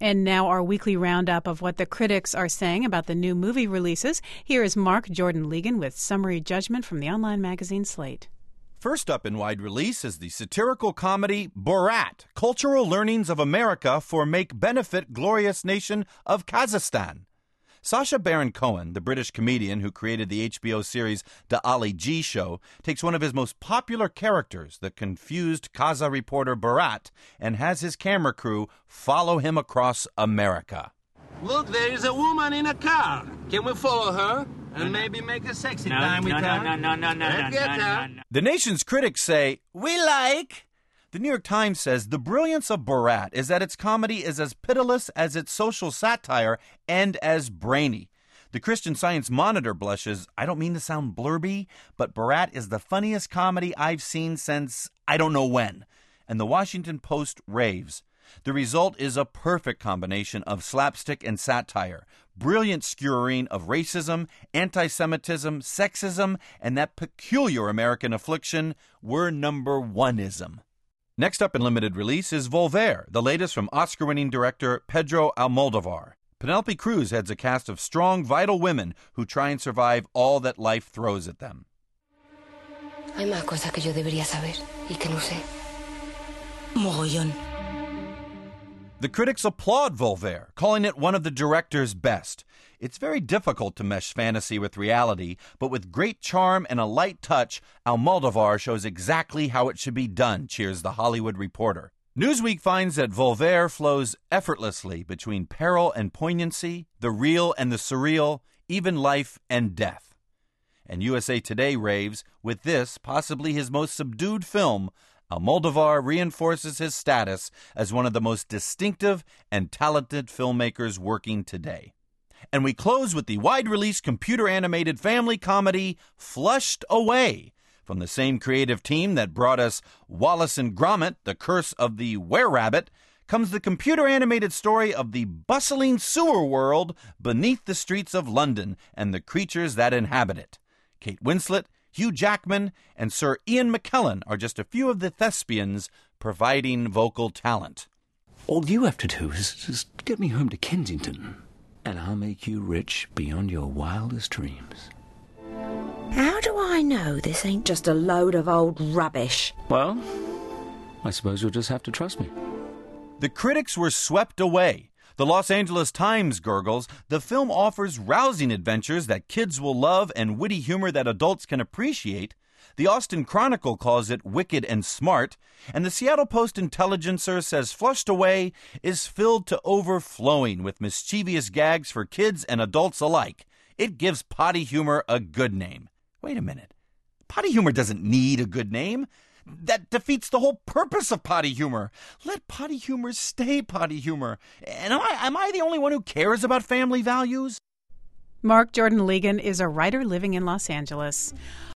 And now our weekly roundup of what the critics are saying about the new movie releases. Here is Mark Jordan Legan with summary judgment from the online magazine Slate. First up in wide release is the satirical comedy Borat, Cultural Learnings of America for Make Benefit Glorious Nation of Kazakhstan. Sacha Baron Cohen, the British comedian who created the HBO series The Ali G Show, takes one of his most popular characters, the confused Kazakh reporter Borat, and has his camera crew follow him across America. Look, there is a woman in a car. Can we follow her and maybe make a sexy time with her? No. The nation's critics say, we like. The New York Times says the brilliance of Borat is that its comedy is as pitiless as its social satire and as brainy. The Christian Science Monitor blushes, I don't mean to sound blurby, but Borat is the funniest comedy I've seen since I don't know when. And the Washington Post raves. The result is a perfect combination of slapstick and satire, brilliant skewering of racism, anti-Semitism, sexism, and that peculiar American affliction, we're number one-ism. Next up in limited release is Volver, the latest from Oscar-winning director Pedro Almodóvar. Penelope Cruz heads a cast of strong, vital women who try and survive all that life throws at them. Hay más cosas que yo debería saber y que no sé. Mogollón. The critics applaud Volver, calling it one of the director's best. It's very difficult to mesh fantasy with reality, but with great charm and a light touch, Almodóvar shows exactly how it should be done, cheers The Hollywood Reporter. Newsweek finds that Volver flows effortlessly between peril and poignancy, the real and the surreal, even life and death. And USA Today raves, with this, possibly his most subdued film, Almodóvar reinforces his status as one of the most distinctive and talented filmmakers working today. And we close with the wide-release computer-animated family comedy Flushed Away. From the same creative team that brought us Wallace and Gromit, The Curse of the Were-Rabbit, comes the computer-animated story of the bustling sewer world beneath the streets of London and the creatures that inhabit it. Kate Winslet, Hugh Jackman, and Sir Ian McKellen are just a few of the thespians providing vocal talent. All you have to do is just get me home to Kensington, and I'll make you rich beyond your wildest dreams. How do I know this ain't just a load of old rubbish? Well, I suppose you'll just have to trust me. The critics were swept away. The Los Angeles Times gurgles, the film offers rousing adventures that kids will love and witty humor that adults can appreciate. The Austin Chronicle calls it wicked and smart. And the Seattle Post-Intelligencer says Flushed Away is filled to overflowing with mischievous gags for kids and adults alike. It gives potty humor a good name. Wait a minute. Potty humor doesn't need a good name. That defeats the whole purpose of potty humor. Let potty humor stay potty humor. And am I the only one who cares about family values? Mark Jordan Legan is a writer living in Los Angeles.